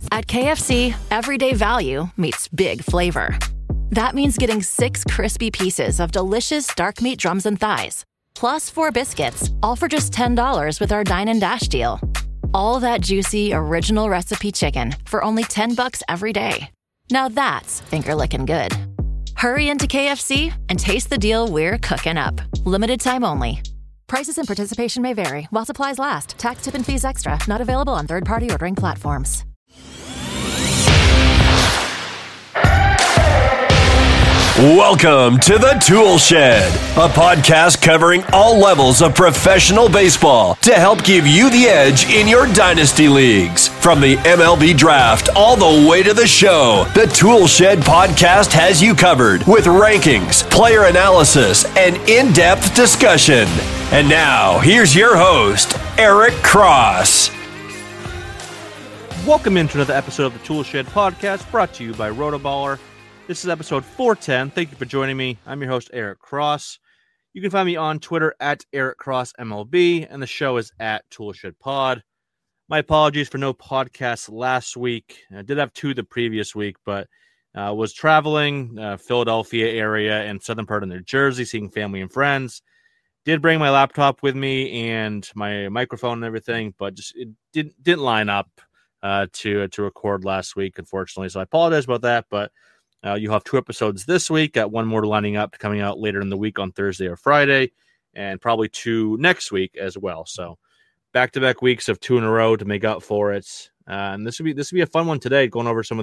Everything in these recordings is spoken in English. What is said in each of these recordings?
At KFC, everyday value meets big flavor. That means getting 6 crispy pieces of delicious dark meat drums and thighs, plus 4 biscuits, all for just $10 with our Dine and Dash deal. All that juicy, original recipe chicken for only $10 every day. Now that's finger-licking good. Hurry into KFC and taste the deal we're cooking up. Limited time only. Prices and participation may vary while supplies last. Tax, tip, and fees extra. Not available on third-party ordering platforms. Welcome to the Tool Shed, a podcast covering all levels of professional baseball to help give you the edge in your dynasty leagues. From the MLB draft all the way to the show, the Tool Shed podcast has you covered with rankings, player analysis, and in-depth discussion. And now, here's your host, Eric Cross. Welcome into another episode of the Tool Shed podcast brought to you by Rotoballer. This is episode 410. Thank you for joining me. I'm your host, Eric Cross. You can find me on Twitter at EricCrossMLB, and the show is at ToolShedPod. My apologies for no podcast last week. I did have 2 the previous week, but was traveling Philadelphia area and southern part of New Jersey, seeing family and friends. Did bring my laptop with me and my microphone and everything, but just it didn't line up to record last week, unfortunately. So I apologize about that, but you'll have 2 episodes this week. Got 1 more lining up coming out later in the week on Thursday or Friday, and probably 2 next week as well. So back-to-back weeks of 2 in a row to make up for it. And this would be a fun one today, going over some of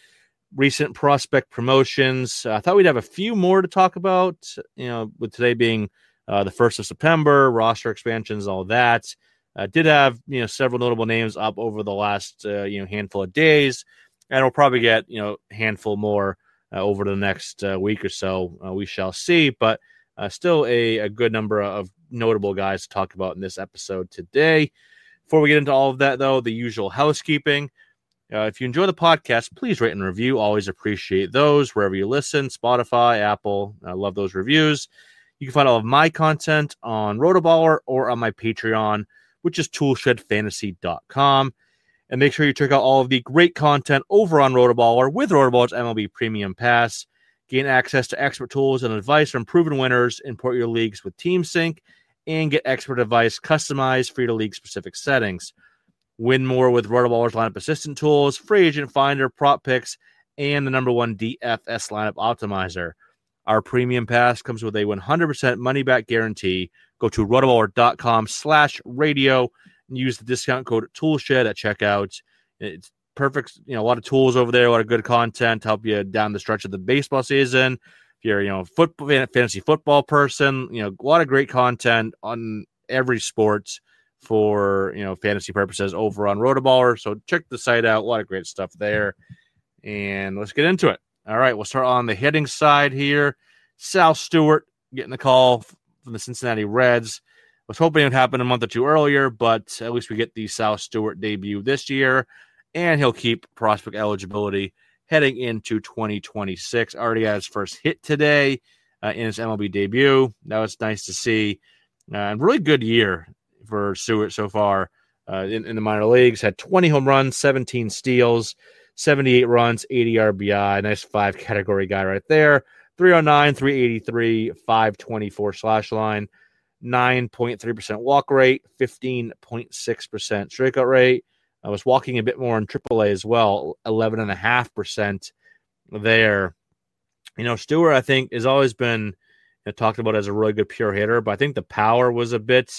the recent prospect promotions. I thought we'd have a few more to talk about, with today being the 1st of September, roster expansions, all that. Did have, several notable names up over the last, handful of days, and we'll probably get, a handful more over the next week or so. We shall see, but still a good number of notable guys to talk about in this episode today. Before we get into all of that, though, the usual housekeeping. If you enjoy the podcast, please rate and review. Always appreciate those wherever you listen. Spotify, Apple. I love those reviews. You can find all of my content on Rotoballer or on my Patreon, which is toolshedfantasy.com. And make sure you check out all of the great content over on Rotoballer with Rotoballer's MLB Premium Pass. Gain access to expert tools and advice from proven winners, import your leagues with TeamSync, and get expert advice customized for your league-specific settings. Win more with Rotoballer's lineup assistant tools, free agent finder, prop picks, and the #1 DFS lineup optimizer. Our Premium Pass comes with a 100% money-back guarantee. Go to rotoballer.com/radio. Use the discount code TOOLSHED at checkout. It's perfect. A lot of tools over there, a lot of good content to help you down the stretch of the baseball season. If you're, fantasy football person, a lot of great content on every sport for, fantasy purposes over on Rotoballer. So check the site out. A lot of great stuff there. And let's get into it. All right, we'll start on the hitting side here. Sal Stewart getting the call from the Cincinnati Reds. Was hoping it would happen a month or 2 earlier, but at least we get the Sal Stewart debut this year, and he'll keep prospect eligibility heading into 2026. Already had his first hit today in his MLB debut. That was nice to see. And really good year for Stewart so far in the minor leagues. Had 20 home runs, 17 steals, 78 runs, 80 RBI. Nice 5-category guy right there. 309, 383, 524 slash line. 9.3% walk rate, 15.6% strikeout rate. I was walking a bit more in AAA as well, 11.5% there. Stewart, I think, has always been talked about as a really good pure hitter, but I think the power was a bit,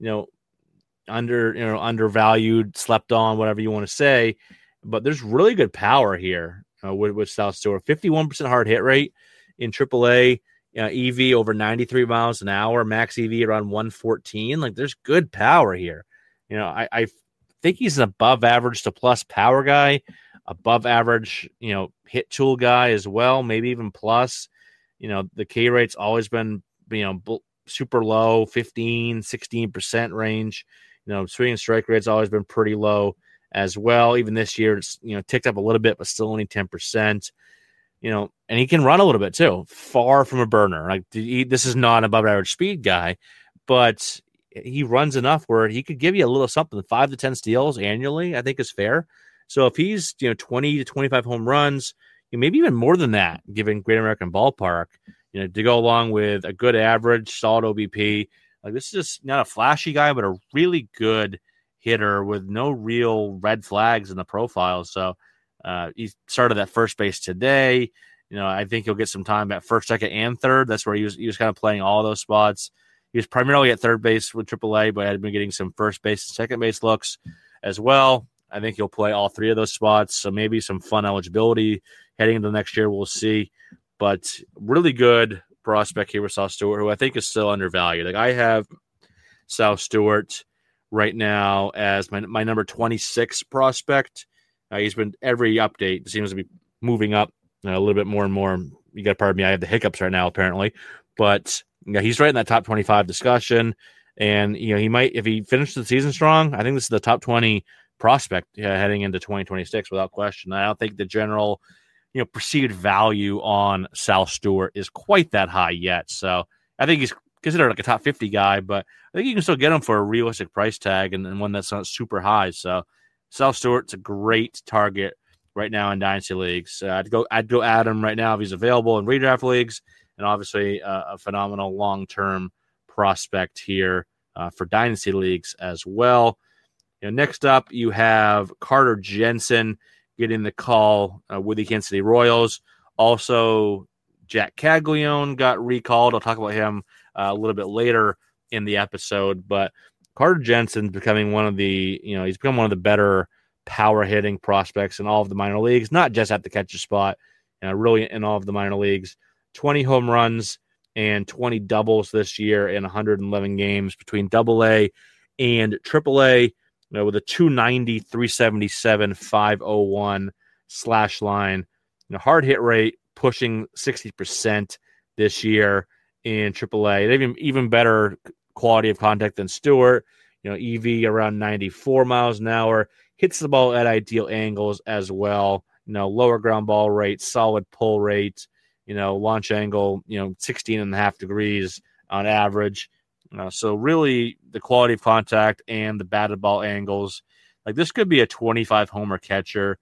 undervalued, slept on, whatever you want to say. But there's really good power here with Sal Stewart. 51% hard hit rate in AAA. EV over 93 miles an hour, max EV around 114. Like, there's good power here. I think he's an above average to plus power guy, above average, hit tool guy as well, maybe even plus. The K rate's always been, super low, 15, 16% range. Swing and strike rate's always been pretty low as well. Even this year, it's, ticked up a little bit, but still only 10%. And he can run a little bit too, far from a burner. Like, this is not an above average speed guy, but he runs enough where he could give you a little something. 5 to 10 steals annually, I think, is fair. So if he's 20 to 25 home runs, maybe even more than that, given Great American Ballpark, to go along with a good average, solid OBP. Like, this is just not a flashy guy, but a really good hitter with no real red flags in the profile. So he started at first base today. I think he'll get some time at first, second, and third. That's where he was kind of playing all those spots. He was primarily at third base with AAA, but had been getting some first base and second base looks as well. I think he'll play all three of those spots, so maybe some fun eligibility heading into next year. We'll see. But really good prospect here with Sal Stewart, who I think is still undervalued. Like, I have Sal Stewart right now as my number 26 prospect. He's been, every update seems to be moving up a little bit more and more. You got to pardon me, I have the hiccups right now, apparently. But he's right in that top 25 discussion. And, he might, if he finishes the season strong, I think this is the top 20 prospect heading into 2026 without question. I don't think the general perceived value on Sal Stewart is quite that high yet. So I think he's considered like a top 50 guy, but I think you can still get him for a realistic price tag and one that's not super high. So Sal Stewart's a great target right now in dynasty leagues. I'd go at him right now if he's available in redraft leagues, and obviously a phenomenal long-term prospect here for dynasty leagues as well. Next up, you have Carter Jensen getting the call with the Kansas City Royals. Also, Jack Caglione got recalled. I'll talk about him a little bit later in the episode. But Carter Jensen's becoming one of the, he's become one of the better power hitting prospects in all of the minor leagues, not just at the catcher spot, really in all of the minor leagues. 20 home runs and 20 doubles this year in 111 games between AA and AAA. With a 290, 377, 501 slash line, hard hit rate pushing 60% this year in AAA. They have even better quality of contact than Stewart. EV around 94 miles an hour, hits the ball at ideal angles as well. Lower ground ball rate, solid pull rate. Launch angle, 16.5 degrees on average. So really the quality of contact and the batted ball angles, like this could be a 25 homer catcher.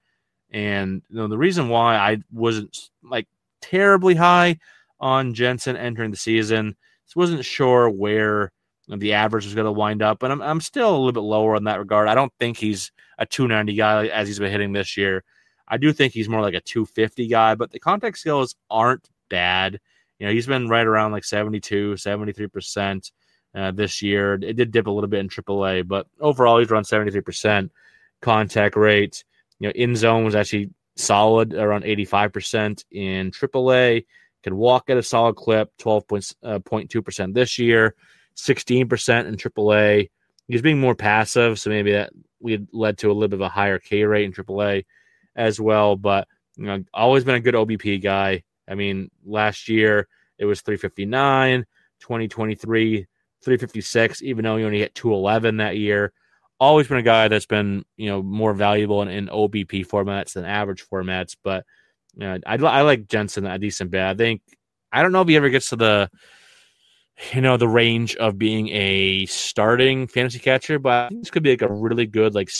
And the reason why I wasn't like terribly high on Jensen entering the season, just wasn't sure where the average was going to wind up. But I'm still a little bit lower in that regard. I don't think he's a 290 guy as he's been hitting this year. I do think he's more like a 250 guy, but the contact skills aren't bad. He's been right around like 72, 73%. This year. It did dip a little bit in AAA, but overall he's around 73% contact rate. In zone was actually solid, around 85% in AAA. Can walk at a solid clip, 12.2% this year, 16% in AAA. He's being more passive, so maybe that led to a little bit of a higher K rate in AAA as well. But always been a good OBP guy. I mean, last year it was 359, 2023. 356, even though he only hit 211 that year. Always been a guy that's been, more valuable in OBP formats than average formats. But I like Jensen a decent bit. I don't know if he ever gets to the range of being a starting fantasy catcher, but I think this could be like a really good like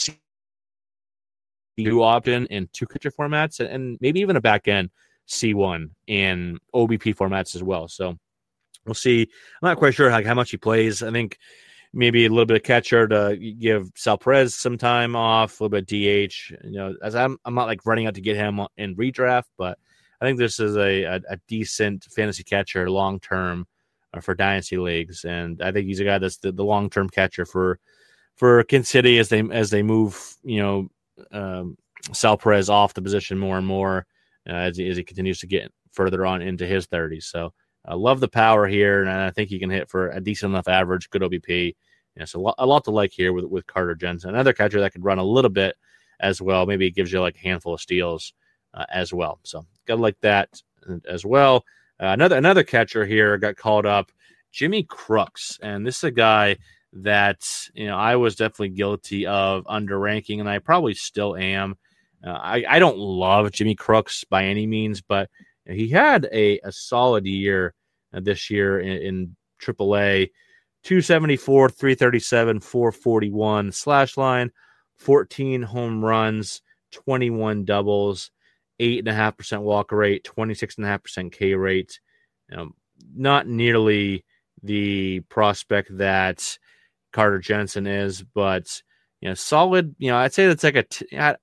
C2 opt-in in two catcher formats, and maybe even a back end C1 in OBP formats as well. So we'll see. I'm not quite sure how much he plays. I think maybe a little bit of catcher to give Sal Perez some time off, a little bit of DH. As I'm not like running out to get him in redraft, but I think this is a decent fantasy catcher long term for dynasty leagues, and I think he's a guy that's the long term catcher for Kansas City as they move Sal Perez off the position more and more as he continues to get further on into his 30s. So. I love the power here, and I think he can hit for a decent enough average, good OBP. So a lot to like here with Carter Jensen. Another catcher that could run a little bit as well. Maybe it gives you like a handful of steals as well. So got to like that as well. Another catcher here got called up, Jimmy Crooks, and this is a guy that I was definitely guilty of underranking, and I probably still am. I don't love Jimmy Crooks by any means, but he had a solid year this year in AAA. 274, 337, 441 slash line, 14 home runs, 21 doubles, 8.5% walk rate, 26.5% K rate. Not nearly the prospect that Carter Jensen is, but solid. I'd say that's like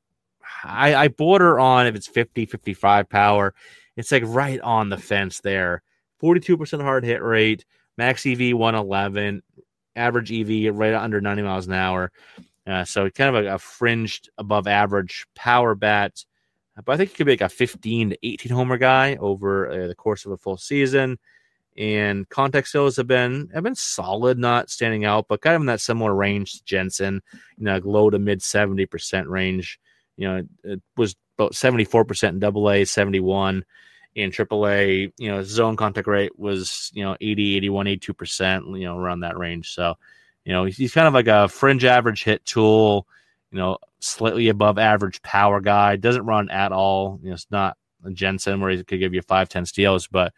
I border on if it's 50, 55 power. It's like right on the fence there. 42% hard hit rate, max EV 111, average EV right under 90 miles an hour. So kind of a fringed above average power bat. But I think he could be like a 15 to 18 homer guy over the course of a full season. And contact skills have been solid, not standing out, but kind of in that similar range to Jensen, low to mid 70% range. It was about 74% in AA, 71 in AAA. Zone contact rate was 80, 81, 82%, around that range. So, he's kind of like a fringe average hit tool, slightly above average power guy. Doesn't run at all. It's not a Jensen where he could give you 5-10 steals, but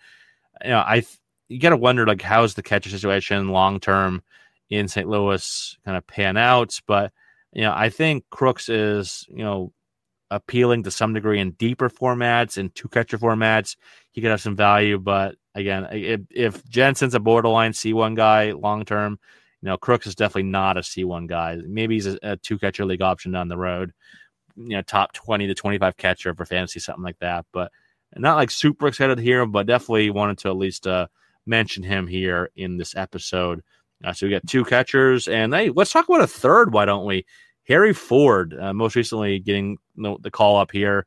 you got to wonder, like, how's the catcher situation long term in St. Louis kind of pan out? But I think Crooks is appealing to some degree in deeper formats and two catcher formats. He could have some value, but again, if Jensen's a borderline C1 guy long term, Crooks is definitely not a C1 guy. Maybe he's a two catcher league option down the road. Top 20 to 25 catcher for fantasy, something like that. But not like super excited here, but definitely wanted to at least mention him here in this episode. So we got two catchers, and hey, let's talk about a third. Why don't we? Harry Ford, most recently getting the call up here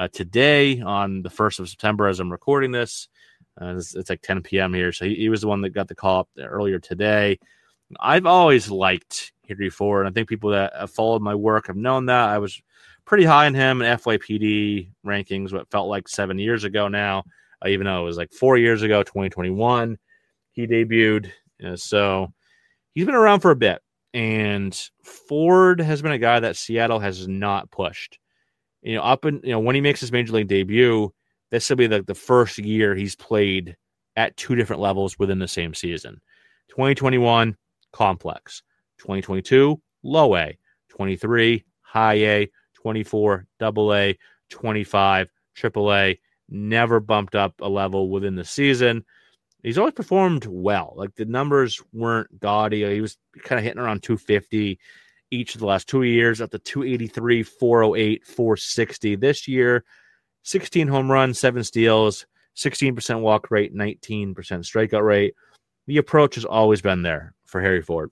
today on the 1st of September as I'm recording this. It's like 10 p.m. here, so he was the one that got the call up earlier today. I've always liked Harry Ford. I think people that have followed my work have known that. I was pretty high on him in FYPD rankings, what felt like 7 years ago now, even though it was like 4 years ago, 2021, he debuted. So he's been around for a bit. And Ford has been a guy that Seattle has not pushed. When he makes his major league debut, this will be the first year he's played at two different levels within the same season. 2021, complex. 2022, low A. 23, high A. 24, double A. 25, triple A. Never bumped up a level within the season. He's always performed well. Like, the numbers weren't gaudy. He was kind of hitting around 250 each of the last 2 years, up to 283, 408, 460. This year, 16 home runs, 7 steals, 16% walk rate, 19% strikeout rate. The approach has always been there for Harry Ford.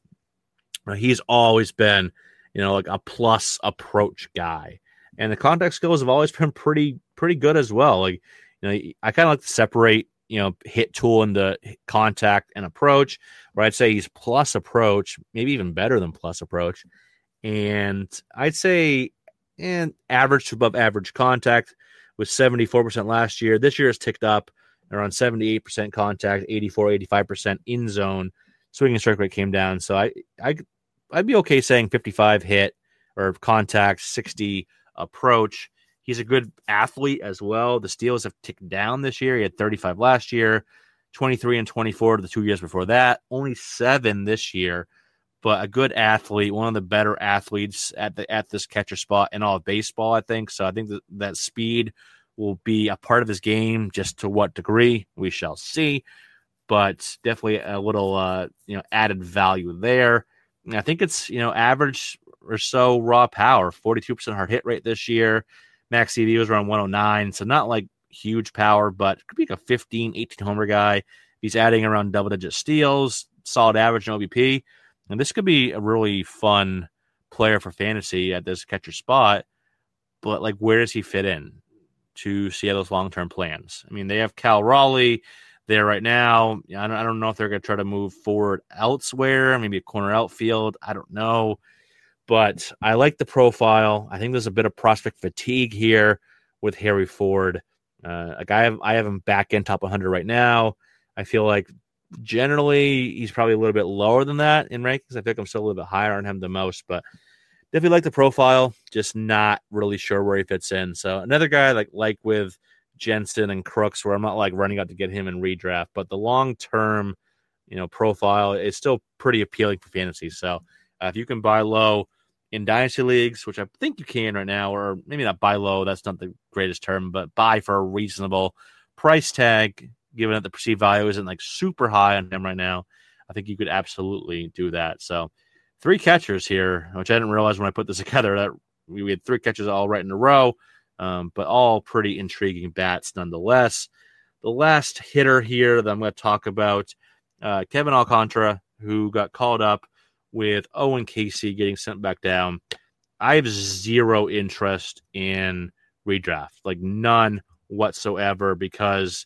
He's always been, like a plus approach guy. And the contact skills have always been pretty good as well. Like, I kind of like to separate hit tool into contact and approach, where I'd say he's plus approach, maybe even better than plus approach. And I'd say average to above average contact was 74% last year. This year has ticked up around 78% contact, 84, 85% in zone. Swing and strike rate came down. So I'd be okay saying 55 hit or contact, 60 approach. He's a good athlete as well. The steals have ticked down this year. He had 35 last year, 23 and 24 the 2 years before that, only 7 this year. But a good athlete, one of the better athletes at this catcher spot in all of baseball, I think. So I think that speed will be a part of his game. Just to what degree, we shall see. But definitely a little added value there. And I think it's average or so raw power, 42% hard hit rate this year. Max EV was around 109, so not like huge power, but could be like a 15, 18 homer guy. He's adding around double-digit steals, solid average in OBP. And this could be a really fun player for fantasy at this catcher spot. But, like, where does he fit in to Seattle's long-term plans? I mean, they have Cal Raleigh there right now. I don't know if they're going to try to move forward elsewhere, maybe a corner outfield. I don't know. But I like the profile. I think there's a bit of prospect fatigue here with Harry Ford. I have him back in top 100 right now. I feel like generally he's probably a little bit lower than that in rankings. I think I'm still a little bit higher on him than most, but definitely like the profile. Just not really sure where he fits in. So another guy like with Jensen and Crooks, where I'm not like running out to get him in redraft, but the long-term, profile is still pretty appealing for fantasy. So if you can buy low in dynasty leagues, which I think you can right now, or maybe not buy low. That's not the greatest term, but buy for a reasonable price tag, given that the perceived value isn't like super high on him right now. I think you could absolutely do that. So 3 catchers here, which I didn't realize when I put this together, that we had 3 catchers all right in a row, but all pretty intriguing bats nonetheless. The last hitter here that I'm going to talk about, Kevin Alcantara, who got called up with Owen Casey getting sent back down. I have zero interest in redraft, like none whatsoever, because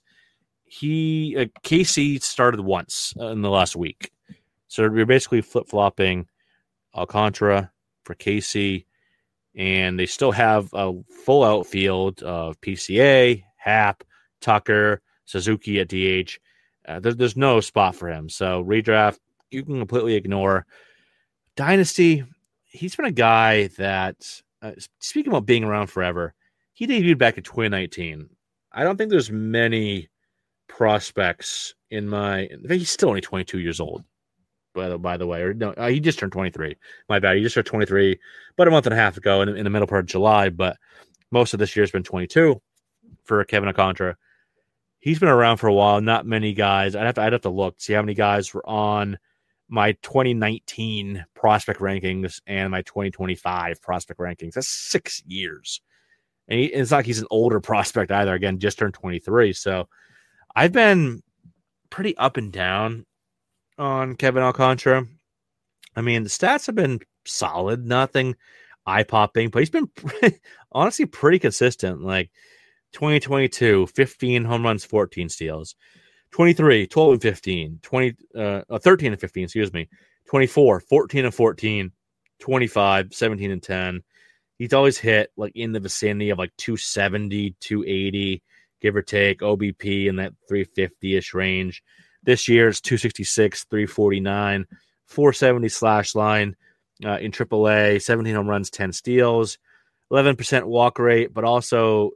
Casey started once in the last week. So we're basically flip-flopping Alcantara for Casey, and they still have a full outfield of PCA, Happ, Tucker, Suzuki at DH. There's no spot for him. So redraft, you can completely ignore. Dynasty, he's been a guy that, speaking about being around forever, he debuted back in 2019. I don't think there's many prospects in think he's still only 22 years old, by the way. Or no, he just turned 23. My bad. He just turned 23 about a month and a half ago in the middle part of July, but most of this year's been 22 for Kevin Alcantara. He's been around for a while. Not many guys. I'd have to look, see how many guys were on my 2019 prospect rankings and my 2025 prospect rankings. That's 6 years. And it's not like he's an older prospect either. Again, just turned 23. So I've been pretty up and down on Kevin Alcantara. I mean, the stats have been solid, nothing eye-popping, but he's been honestly pretty consistent. Like 2022, 15 home runs, 14 steals. 23, 12 and 15, 13 and 15, 24, 14 and 14, 25, 17 and 10. He's always hit like in the vicinity of like 270, 280, give or take, OBP in that 350-ish range. This year it's 266, 349, 470 slash line in AAA, 17 home runs, 10 steals. 11% walk rate, but also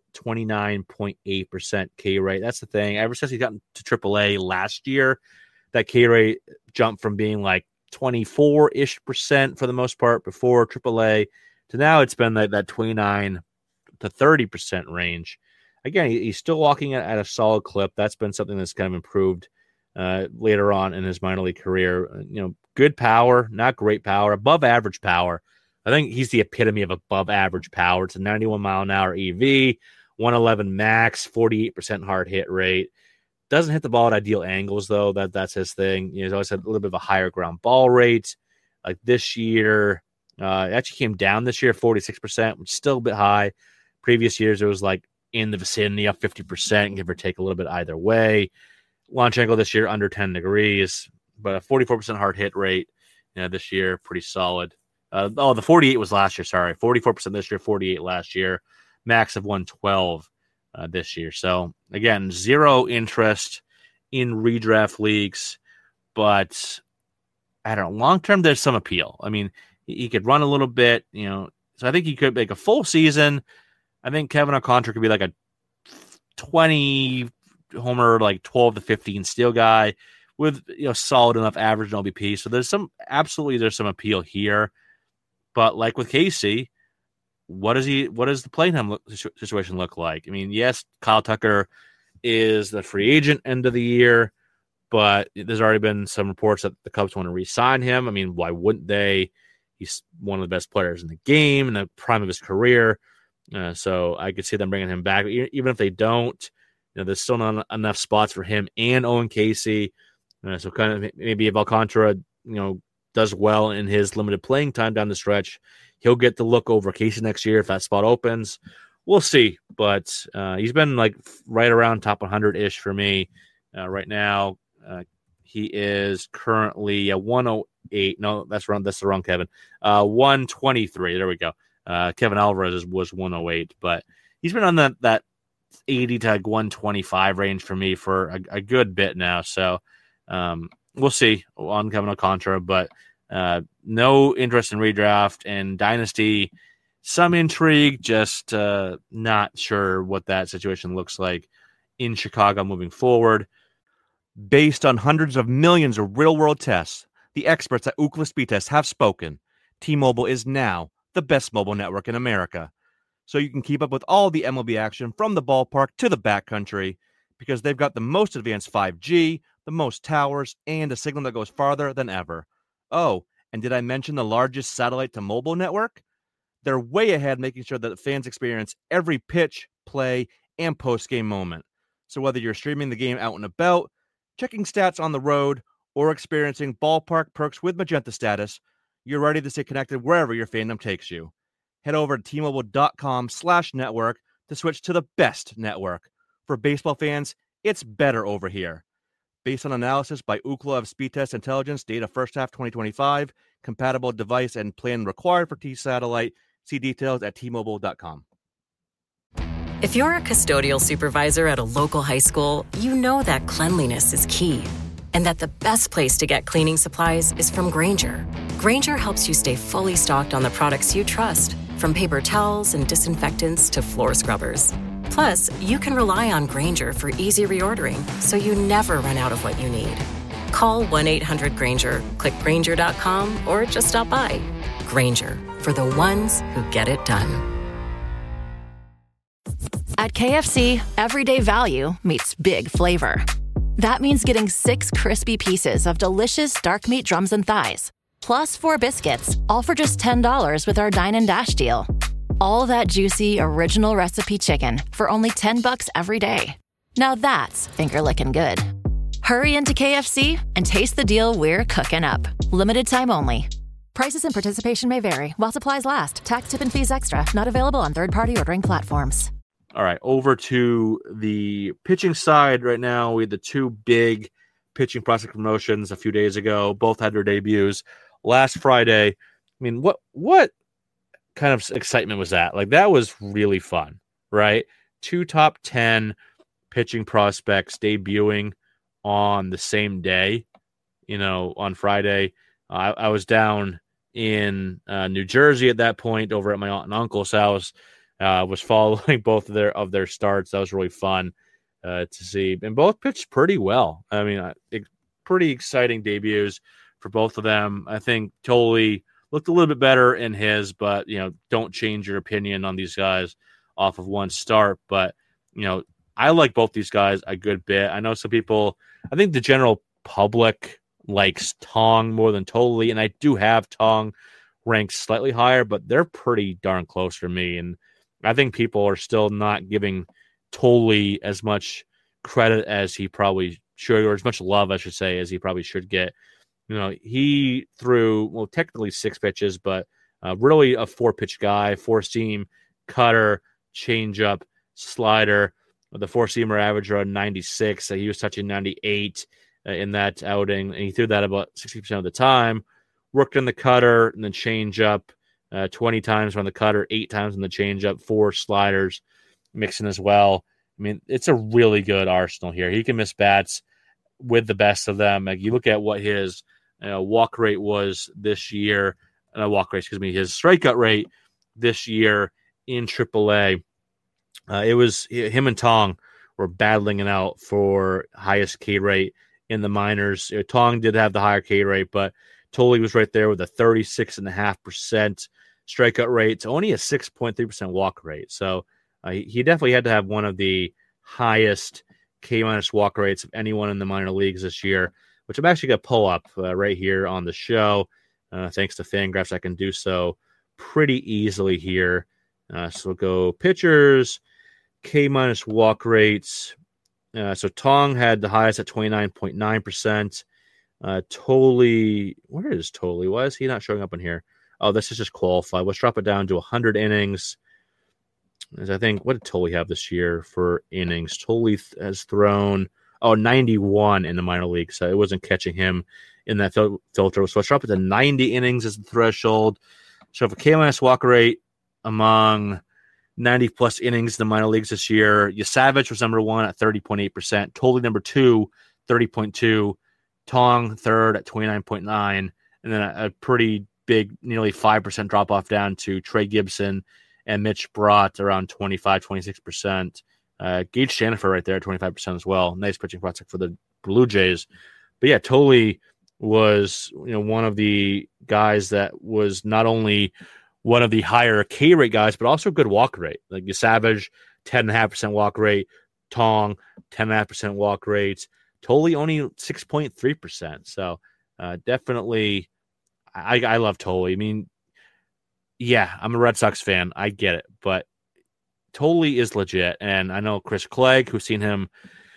29.8% K rate. That's the thing. Ever since he got to AAA last year, that K rate jumped from being like 24-ish% for the most part before AAA to now it's been that 29 to 30% range. Again, he's still walking at a solid clip. That's been something that's kind of improved later on in his minor league career. Good power, not great power, above average power. I think he's the epitome of above average power. It's a 91 mile an hour EV, 111 max, 48% hard hit rate. Doesn't hit the ball at ideal angles, though. That's his thing. He's always had a little bit of a higher ground ball rate. Like this year, it actually came down this year, 46%, which is still a bit high. Previous years, it was like in the vicinity of 50%, give or take a little bit either way. Launch angle this year under 10 degrees, but a 44% hard hit rate this year, pretty solid. The 48 was last year, sorry. 44% this year, 48 last year. Max of 112 this year. So, again, zero interest in redraft leagues, but I don't know. Long term, there's some appeal. I mean, he could run a little bit, so I think he could make a full season. I think Kevin Alcantara could be like a 20 homer, like 12 to 15 steal guy with solid enough average in LBP. So there's some appeal here. But like with Casey, what does the playing time situation look like? I mean, yes, Kyle Tucker is the free agent end of the year, but there's already been some reports that the Cubs want to re-sign him. I mean, why wouldn't they? He's one of the best players in the game in the prime of his career. So I could see them bringing him back. Even if they don't, there's still not enough spots for him and Owen Casey. So kind of maybe if Alcantara, does well in his limited playing time down the stretch, he'll get the look over Casey next year if that spot opens. We'll see. But he's been like right around top 100-ish for me right now. He is currently 108. No, that's wrong. That's the wrong Kevin. 123. There we go. Kevin Alvarez was 108, but he's been on that 80 to 125 range for me for a good bit now. So we'll see on Kevin Alcantara, but no interest in redraft and dynasty. Some intrigue, just not sure what that situation looks like in Chicago moving forward. Based on hundreds of millions of real-world tests, the experts at Ookla Speed Test have spoken. T-Mobile is now the best mobile network in America. So you can keep up with all the MLB action from the ballpark to the backcountry because they've got the most advanced 5G, the most towers, and a signal that goes farther than ever. Oh, and did I mention the largest satellite to mobile network? They're way ahead making sure that fans experience every pitch, play, and post-game moment. So whether you're streaming the game out and about, checking stats on the road, or experiencing ballpark perks with Magenta status, you're ready to stay connected wherever your fandom takes you. Head over to T-Mobile.com/network to switch to the best network. For baseball fans, it's better over here. Based on analysis by Ookla of Speedtest Intelligence, data first half 2025, compatible device and plan required for T-Satellite. See details at T-Mobile.com. If you're a custodial supervisor at a local high school, you know that cleanliness is key. And that the best place to get cleaning supplies is from Grainger. Grainger helps you stay fully stocked on the products you trust, from paper towels and disinfectants to floor scrubbers. Plus, you can rely on Grainger for easy reordering, so you never run out of what you need. Call 1-800-GRAINGER, click Grainger.com, or just stop by. Grainger, for the ones who get it done. At KFC, everyday value meets big flavor. That means getting 6 crispy pieces of delicious dark meat drums and thighs, plus 4 biscuits, all for just $10 with our Dine and Dash deal. All that juicy, original recipe chicken for only $10 every day. Now that's finger-licking good. Hurry into KFC and taste the deal we're cooking up. Limited time only. Prices and participation may vary while supplies last. Tax, tip, and fees extra. Not available on third-party ordering platforms. All right, over to the pitching side right now. We had the 2 big pitching prospect promotions a few days ago. Both had their debuts last Friday. I mean, what kind of excitement was that? Like, that was really fun, right? 2 top 10 pitching prospects debuting on the same day, on Friday. I was down in New Jersey at that point over at my aunt and uncle's house. Was following both of their starts. That was really fun to see. And both pitched pretty well. I mean, pretty exciting debuts for both of them. I think Tolley looked a little bit better in his, but, don't change your opinion on these guys off of one start. But, I like both these guys a good bit. I know some people, I think the general public likes Tong more than Tolley, and I do have Tong ranked slightly higher, but they're pretty darn close for me. And I think people are still not giving Tolley as much credit as he probably should, or as much love, I should say, as he probably should get. He threw, technically 6 pitches, but really a 4-pitch guy, 4-seam, cutter, changeup, slider. The 4-seamer averaged around 96. So he was touching 98 in that outing, and he threw that about 60% of the time. Worked on the cutter and then changeup. 20 times on the cutter, 8 times on the changeup, 4 sliders mixing as well. I mean, it's a really good arsenal here. He can miss bats with the best of them. Like, you look at what his walk rate was this year, his strikeout rate this year in AAA. It was him and Tong were battling it out for highest K rate in the minors. Tong did have the higher K rate, but Tolley was right there with a 36.5% strikeout rate. It's only a 6.3% walk rate. So he definitely had to have one of the highest K- walk rates of anyone in the minor leagues this year, which I'm actually going to pull up right here on the show. Thanks to Fangraphs, I can do so pretty easily here. So we'll go pitchers, K- walk rates. So Tong had the highest at 29.9%. Tolley, where is Tolley? Why is he not showing up in here? Oh, this is just qualified. Let's drop it down to 100 innings. As I think, what did Tolley have this year for innings? Tolley has thrown 91 in the minor league, so it wasn't catching him in that filter. So let's drop it to 90 innings as the threshold. So if a K- walk rate among 90-plus innings in the minor leagues this year, Yasavich was number 1 at 30.8%. Tolley number 2, 30.2%. Tong third at 29.9%. And then a pretty big, nearly 5% drop-off down to Trey Gibson and Mitch Brott around 25, 26%. Gage Stanifer right there at 25% as well. Nice pitching prospect for the Blue Jays. But yeah, Tolley was one of the guys that was not only one of the higher K rate guys, but also good walk rate. Like Savage, 10.5% walk rate. Tong, 10.5% walk rate. Tolley only 6.3%. So definitely, I love Tolley. I mean, yeah, I'm a Red Sox fan. I get it. But Tolley is legit. And I know Chris Clegg, who's seen him,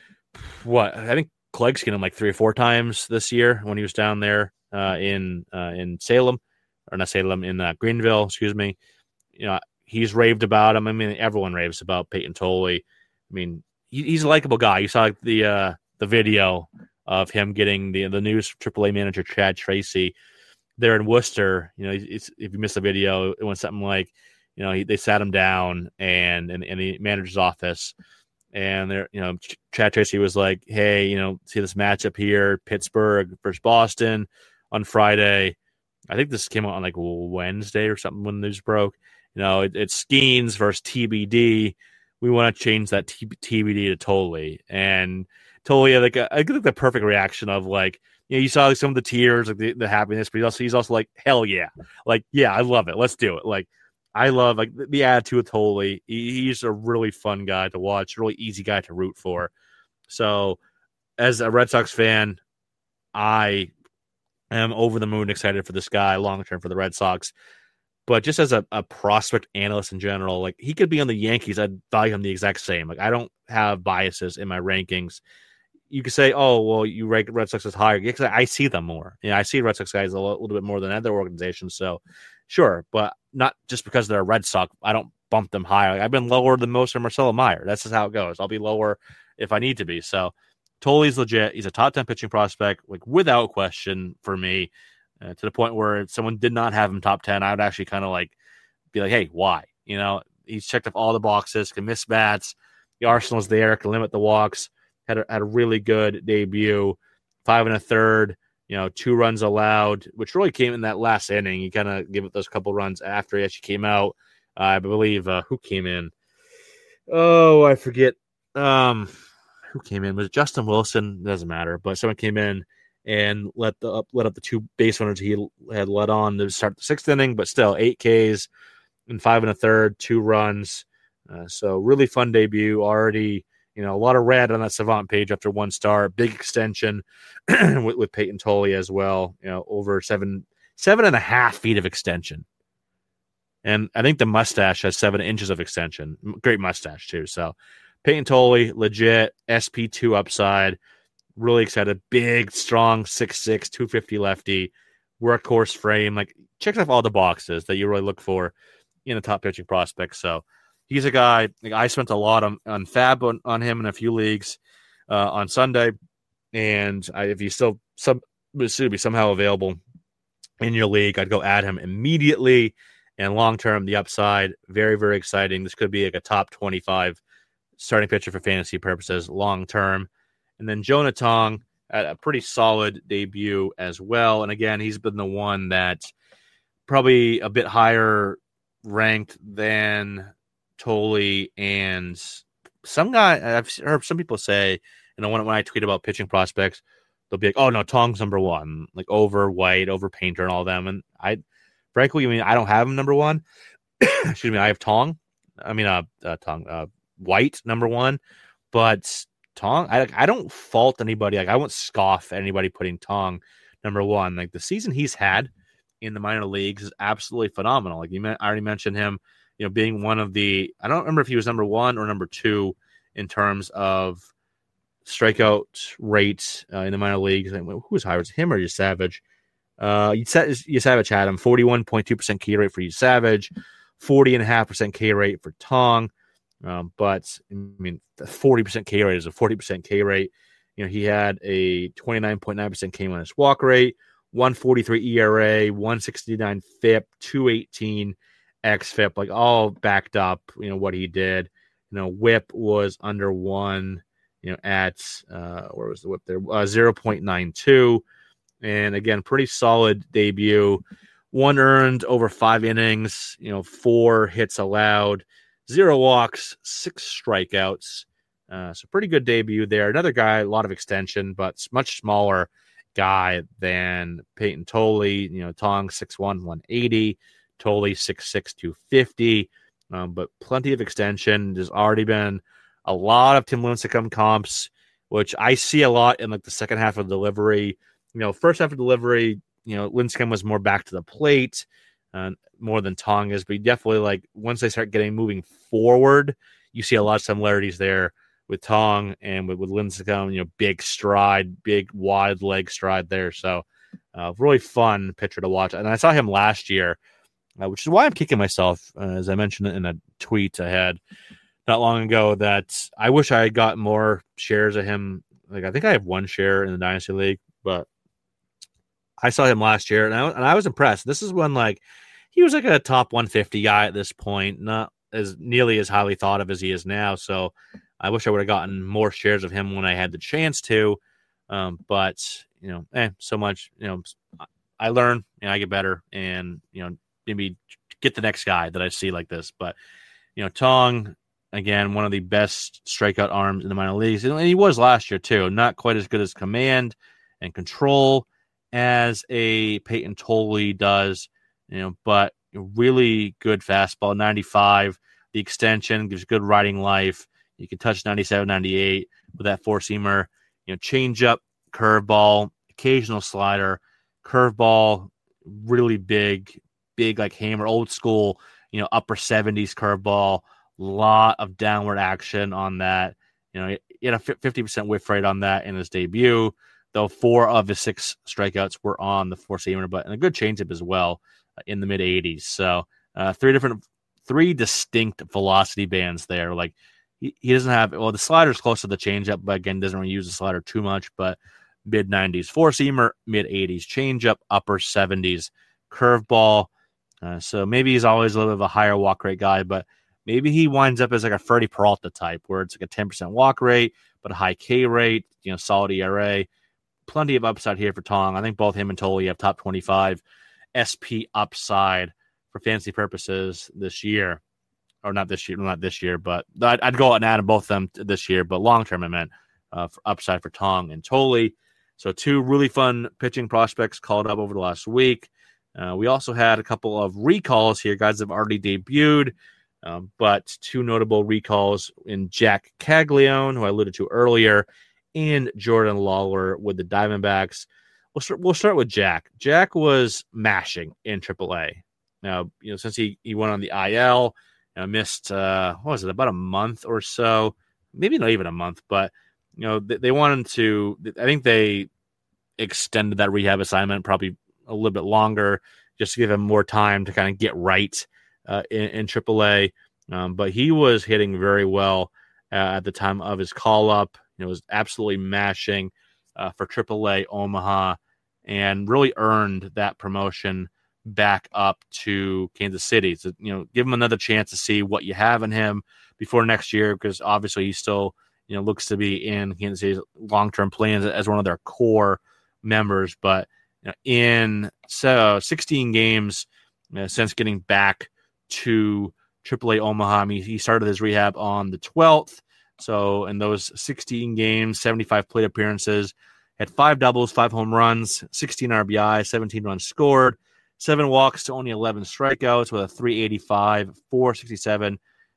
I think Clegg's seen him like 3 or 4 times this year when he was down there in Salem. Or not Salem, in Greenville, excuse me. You know, he's raved about him. I mean, everyone raves about Peyton Tolley. I mean, he's a likable guy. You saw the video of him getting the news AAA manager Chad Tracy there in Worcester. You know, if you missed the video, it went something like, you know, they sat him down and in the manager's office, and there, you know, Chad Tracy was like, "Hey, you know, see this matchup here, Pittsburgh versus Boston on Friday." I think this came out on like Wednesday or something when the news broke. You know, it's Skeens versus TBD. We want to change that TBD to Tolley. And Tolley, like, I think the perfect reaction of, like, you know, you saw like, some of the tears, like the happiness, but he's also like, hell yeah. Like, yeah, I love it. Let's do it. Like, I love like the attitude with Tolley. He's a really fun guy to watch, really easy guy to root for. So as a Red Sox fan, I am over the moon excited for this guy long term for the Red Sox. But just as a prospect analyst in general, like, he could be on the Yankees. I'd value him the exact same. Like, I don't have biases in my rankings. You could say, oh, well, you rank Red Sox as higher. Because I see them more. You know, I see Red Sox guys a little bit more than other organizations. So, sure. But not just because they're a Red Sox, I don't bump them higher. Like, I've been lower than most of Marcelo Meyer. That's just how it goes. I'll be lower if I need to be. So, Tolley's legit. He's a top 10 pitching prospect, like, without question for me. To the point where if someone did not have him top 10, I would actually kind of like be like, hey, why? You know, he's checked off all the boxes, can miss bats. The arsenal's there, can limit the walks. Had a really good debut, 5 1/3, you know, 2 runs allowed, which really came in that last inning. He kind of gave it those couple runs after he actually came out. I believe who came in? Oh, I forget. Who came in? Was it Justin Wilson? Doesn't matter, but someone came in and let up the 2 base runners he had led on to start the 6th inning, but still 8 Ks in 5 1/3, 2 runs. So really fun debut. Already, you know, a lot of red on that Savant page after 1 start. Big extension with Peyton Tolley as well. You know, over 7.5 feet of extension, and I think the mustache has 7 inches of extension. Great mustache too. So Peyton Tolley, legit SP2 upside. Really excited. Big, strong, 6'6", 250 lefty, workhorse frame. Like, checks off all the boxes that you really look for in a top pitching prospect. So he's a guy. Like, I spent a lot on Fab on him in a few leagues on Sunday, and if he's still somehow available in your league, I'd go add him immediately. And long term, the upside, very, very exciting. This could be like a top 25 starting pitcher for fantasy purposes long term. And then Jonah Tong had a pretty solid debut as well. And again, he's been the one that's probably a bit higher ranked than Tolley and some guy. I've heard some people say, you know, when I tweet about pitching prospects, they'll be like, "Oh no, Tong's number 1," like over White, over Painter, and all them. And frankly, I mean, I don't have him number 1. Excuse me, I have Tong. I mean, White number 1, but Tong, I don't fault anybody. Like, I won't scoff at anybody putting Tong number 1. Like, the season he's had in the minor leagues is absolutely phenomenal. Like, I already mentioned him, you know, being one of the, I don't remember if he was number 1 or number 2 in terms of strikeout rates in the minor leagues. Who was higher? Was it him or Savage? Savage had him. 41.2% K rate for Savage, 40.5% K rate for Tong. But I mean, 40% K rate is a 40% K rate. You know, he had a 29.9% K minus walk rate, 1.43 ERA, 1.69 FIP, 2.18 xFIP, like, all backed up. You know what he did. You know, WHIP was under 1. You know, at where was the WHIP there? 0.92, and again, pretty solid debut. 1 earned over 5 innings. You know, 4 hits allowed. 0 walks, 6 strikeouts. So pretty good debut there. Another guy, a lot of extension, but much smaller guy than Peyton Tolley. You know, Tong 6'1", 180, Totally 6'6", 250, but plenty of extension. There's already been a lot of Tim Lincecum comps, which I see a lot in like the second half of delivery. First half of delivery, Lincecum was more back to the plate, more than Tong is, but he definitely, like, once they start moving forward, you see a lot of similarities there with Tong and with Lincecum, big stride, big wide leg stride there. So really fun pitcher to watch. And I saw him last year, which is why I'm kicking myself, as I mentioned in a tweet I had not long ago, that I wish I had got more shares of him. Like, I think I have one share in the Dynasty League, but I saw him last year, and I was impressed. This is when, like, he was like a top 150 guy at this point, not as nearly as highly thought of as he is now. So I wish I would have gotten more shares of him when I had the chance to. But so much. I learn, I get better, and maybe get the next guy that I see like this. But Tong, again, one of the best strikeout arms in the minor leagues, and he was last year too. Not quite as good as command and control as a Peyton Tolley does, but really good fastball, 95. The extension gives good riding life. You can touch 97, 98 with that four-seamer. Changeup, curveball, occasional slider, curveball, really big like hammer, old school, upper 70s curveball. Lot of downward action on that. He had a 50% whiff rate on that in his debut, though 4 of his 6 strikeouts were on the four-seamer, but and a good changeup as well in the mid-80s. So 3 distinct velocity bands there. Like, he doesn't have, the slider's close to the changeup, but again, doesn't really use the slider too much, but mid-90s four-seamer, mid-80s changeup, upper 70s curveball. So maybe he's always a little bit of a higher walk rate guy, but maybe he winds up as like a Freddie Peralta type, where it's like a 10% walk rate, but a high K rate, solid ERA. Plenty of upside here for Tong. I think both him and Tolley have top 25 SP upside for fantasy purposes this year. Or not this year, but I'd go out and add both of them this year, but long-term I meant for upside for Tong and Tolley. So 2 really fun pitching prospects called up over the last week. We also had a couple of recalls here, guys that have already debuted, but 2 notable recalls in Jack Caglione, who I alluded to earlier, and Jordan Lawler with the Diamondbacks. We'll start with Jack. Jack was mashing in AAA. Now, since he went on the IL, missed, about a month or so, maybe not even a month, but, they wanted to, I think they extended that rehab assignment probably a little bit longer just to give him more time to kind of get right in AAA. But he was hitting very well at the time of his call-up. Was absolutely mashing for AAA Omaha and really earned that promotion back up to Kansas City. So, give him another chance to see what you have in him before next year, because obviously he still, looks to be in Kansas City's long-term plans as one of their core members. But in 16 games since getting back to AAA Omaha, he started his rehab on the 12th. So in those 16 games, 75 plate appearances, had 5 doubles, 5 home runs, 16 RBI, 17 runs scored, 7 walks to only 11 strikeouts with a 385, 467,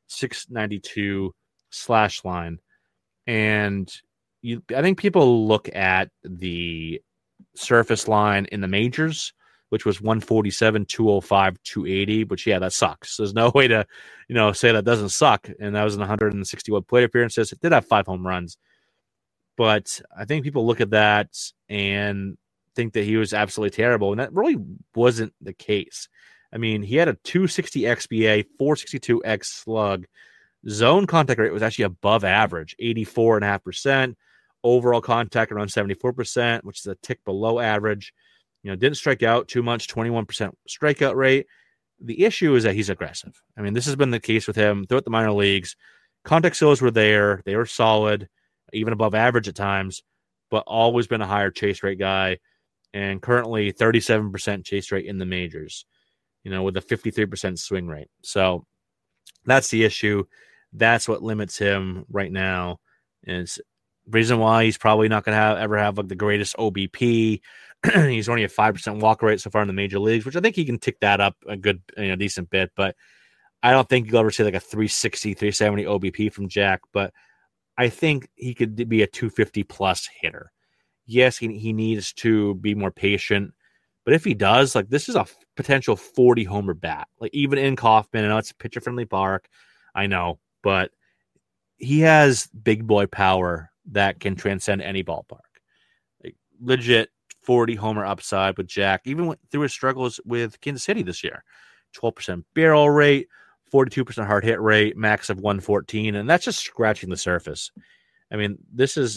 692 slash line. And I think people look at the surface line in the majors, which was 147, 205, 280, which, that sucks. There's no way to, say that doesn't suck. And that was in 161 plate appearances. It did have 5 home runs. But I think people look at that and think that he was absolutely terrible. And that really wasn't the case. He had a 260 XBA, 462 X slug. Zone contact rate was actually above average, 84.5%. Overall contact around 74%, which is a tick below average. Didn't strike out too much, 21% strikeout rate. The issue is that he's aggressive. This has been the case with him throughout the minor leagues. Contact skills were there. They were solid, even above average at times, but always been a higher chase rate guy. And currently 37% chase rate in the majors, with a 53% swing rate. So that's the issue. That's what limits him right now. Is Reason why he's probably not going to ever have like the greatest OBP. He's only a 5% walk rate so far in the major leagues, which I think he can tick that up a good, decent bit. But I don't think you'll ever see like a 360, 370 OBP from Jack. But I think he could be a 250 plus hitter. Yes, he needs to be more patient. But if he does, like, this is a potential 40 homer bat. Like, even in Kauffman, I know it's a pitcher friendly park. I know, but he has big boy power that can transcend any ballpark. Like, legit 40 homer upside with Jack, even through his struggles with Kansas City this year. 12% barrel rate, 42% hard hit rate, max of 114, and that's just scratching the surface. I mean, this is,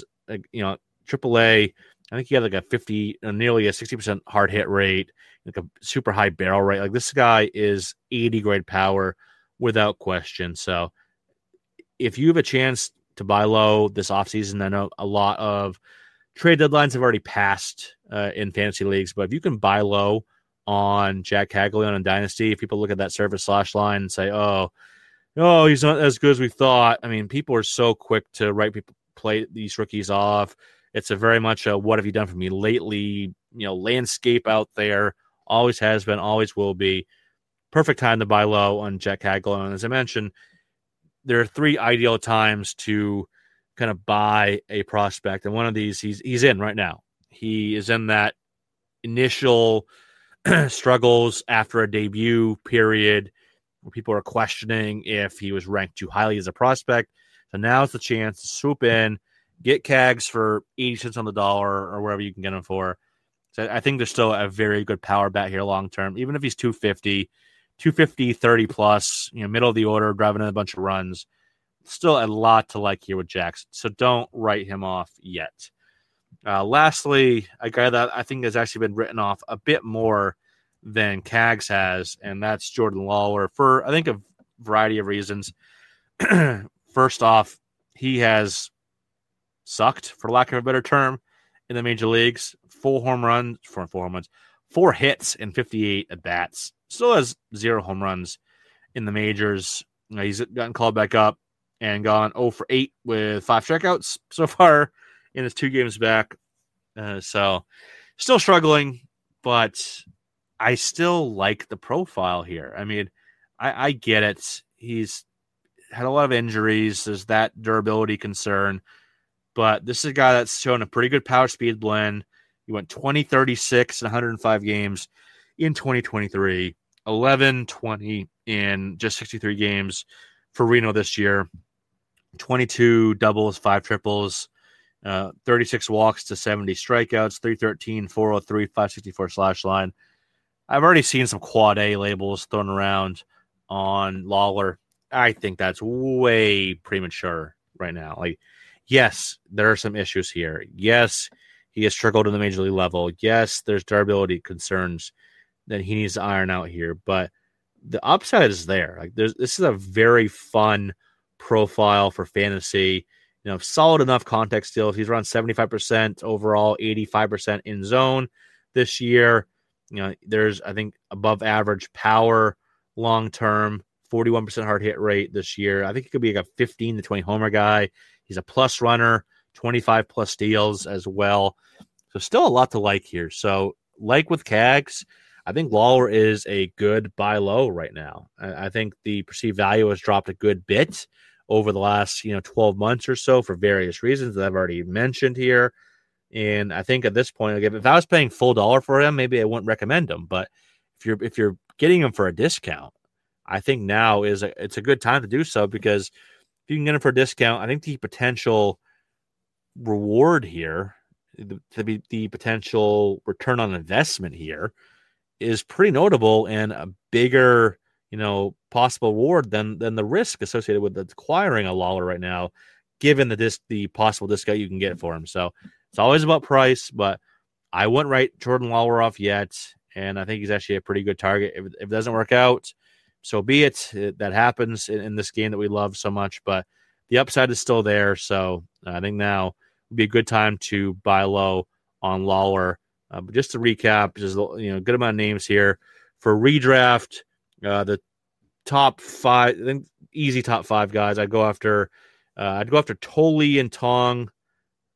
AAA. I think he had like a 50, nearly a 60% hard hit rate, like a super high barrel rate. Like, this guy is 80 grade power without question. So if you have a chance to buy low this offseason, I know a lot of trade deadlines have already passed in fantasy leagues, but if you can buy low on Jack Caglianone and Dynasty, if people look at that surface slash line and say, oh, he's not as good as we thought. I mean, people are so quick to play these rookies off. It's a very much a what have you done for me lately, landscape out there. Always has been, always will be. Perfect time to buy low on Jack Caglianone. And as I mentioned, there are 3 ideal times to kind of buy a prospect. And one of these he's in right now. He is in that initial struggles after a debut period where people are questioning if he was ranked too highly as a prospect. So now's the chance to swoop in, get Cags for 80 cents on the dollar or wherever you can get him for. So I think there's still a very good power bat here long term, even if he's 250, 30 plus, middle of the order, driving in a bunch of runs. Still a lot to like here with Jackson. So don't write him off yet. Lastly, a guy that I think has actually been written off a bit more than Cags has, and that's Jordan Lawlar for, I think, a variety of reasons. First off, he has sucked, for lack of a better term, in the major leagues. 4 hits and 58 at-bats. Still has 0 home runs in the majors. He's gotten called back up and gone 0 for 8 with 5 strikeouts so far in his 2 games back. So still struggling, but I still like the profile here. I mean, I get it. He's had a lot of injuries. There's that durability concern, but this is a guy that's shown a pretty good power speed blend. He went 20-36 in 105 games in 2023, 11-20 in just 63 games for Reno this year, 22 doubles, 5 triples, 36 walks to 70 strikeouts, 313, 403, 564 slash line. I've already seen some quad A labels thrown around on Lawlar. I think that's way premature right now. Like, yes, there are some issues here. Yes, he has struggled in the major league level. Yes, there's durability concerns that he needs to iron out here, but the upside is there. Like, this is a very fun profile for fantasy. Solid enough contact steals. He's around 75% overall, 85% in zone this year. There's, I think, above average power long term, 41% hard hit rate this year. I think he could be like a 15 to 20 homer guy. He's a plus runner, 25 plus steals as well. So still a lot to like here. So like with Cags, I think Lawlar is a good buy low right now. I think the perceived value has dropped a good bit over the last 12 months or so for various reasons that I've already mentioned here. And I think at this point, if I was paying full dollar for him, maybe I wouldn't recommend him. But if you're getting him for a discount, I think now it's a good time to do so, because if you can get him for a discount, I think the potential reward here, the potential return on investment here is pretty notable and a bigger, possible reward than the risk associated with acquiring a Lawlar right now, given the possible discount you can get for him. So it's always about price, but I wouldn't write Jordan Lawlar off yet, and I think he's actually a pretty good target. If it doesn't work out, so be it. That happens in this game that we love so much, but the upside is still there. So I think now would be a good time to buy low on Lawlar. But just to recap, just good amount of names here for redraft. The top 5, I think, easy top 5 guys. I'd go after Toley and Tong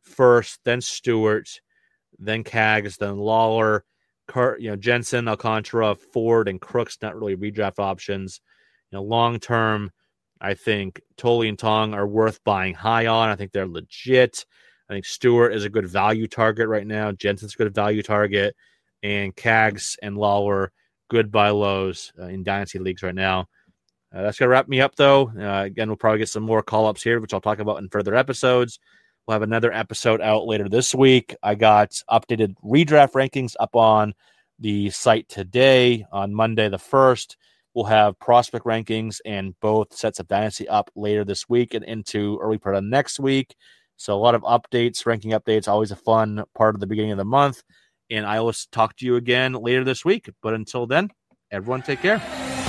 first, then Stewart, then Cags, then Lawler, Jensen, Alcantara, Ford, and Crooks, not really redraft options. Long term, I think Tolley and Tong are worth buying high on. I think they're legit. I think Stewart is a good value target right now. Jensen's a good value target. And Cags and Lawler, good buy lows in dynasty leagues right now. That's going to wrap me up, though. Again, we'll probably get some more call-ups here, which I'll talk about in further episodes. We'll have another episode out later this week. I got updated redraft rankings up on the site today on Monday the 1st. We'll have prospect rankings and both sets of dynasty up later this week and into early part of next week. So a lot of updates, ranking updates, always a fun part of the beginning of the month. And I will talk to you again later this week. But until then, everyone take care.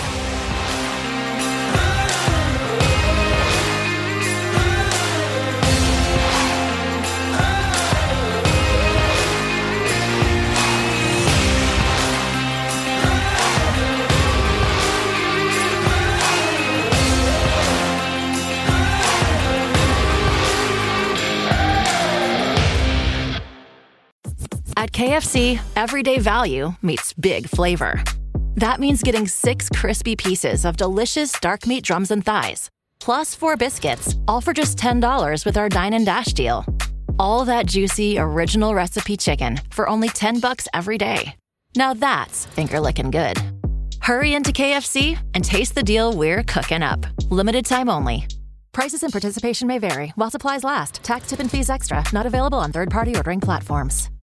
At KFC, everyday value meets big flavor. That means getting 6 crispy pieces of delicious dark meat drums and thighs, plus 4 biscuits, all for just $10 with our Dine and Dash deal. All that juicy, original recipe chicken for only $10 every day. Now that's finger-licking good. Hurry into KFC and taste the deal we're cooking up. Limited time only. Prices and participation may vary while supplies last. Tax, tip, and fees extra. Not available on third-party ordering platforms.